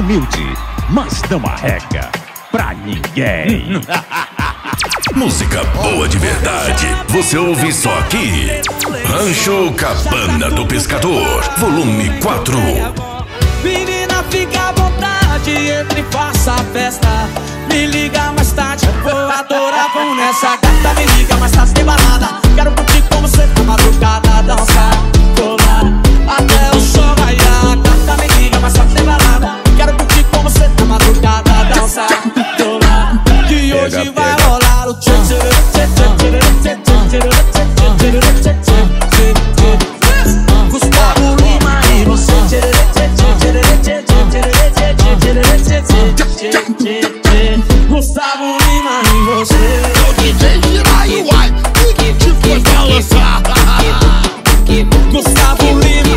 humilde, mas não arrega pra ninguém. Música boa de verdade, você ouve só aqui. Rancho Cabana do Pescador, volume 4. Menina, fica à vontade, entre e faça a festa. Me liga mais tarde, eu vou adorar, vamos nessa. Gata, me liga mais tarde, tem balada. Quero curtir com você na madrugada, dançar, colar, até o sol raiar. Gata, me liga mais tarde, tem balada. Quero curtir com você na madrugada, dançar, colar. Que hoje vai rolar o tchê tchê tchê tchê tchê tchê tchê tchê tchê tchê. Gustavo Lima e você tchê tchê tchê tchê tchê tchê tchê tchê. Gustavo Lima e você. O DJ gira e uai, que foi balançar. Gustavo Lima.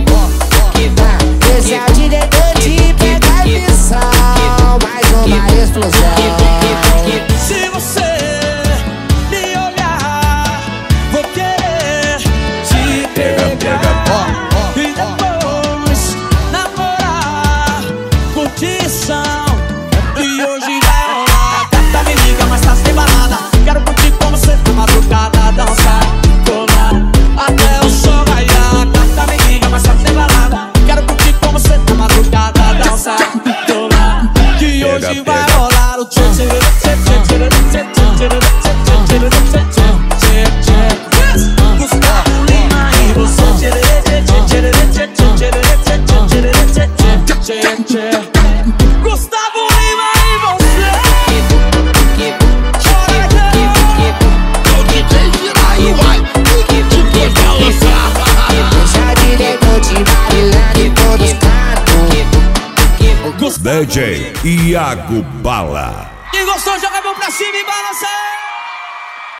Esse é o diretor de pegar missão, mais uma explosão. Se você me olhar, vou querer te pegar e depois namorar, curtição. E hoje vai rolar. Gata, me liga, mas tá sem balada. Quero curtir com você na madrugada, dançar, colar, até o sol raiar. Gata, me liga, mas tá sem balada. Quero curtir com você na madrugada, dançar, colar. Que hoje vai rolar o tchê tchê tchê tchê tchê tchê tchê tchê. Gustavo Lima e você tchê tchê tchê tchê tchê tchê tchê. Gustavo Lima e você. O DJ gira e uai, que foi balançar. Deixa diretor de Marilândia em todos cantos. DJ Iago Bala. Quem gostou, joga a mão pra cima e balança.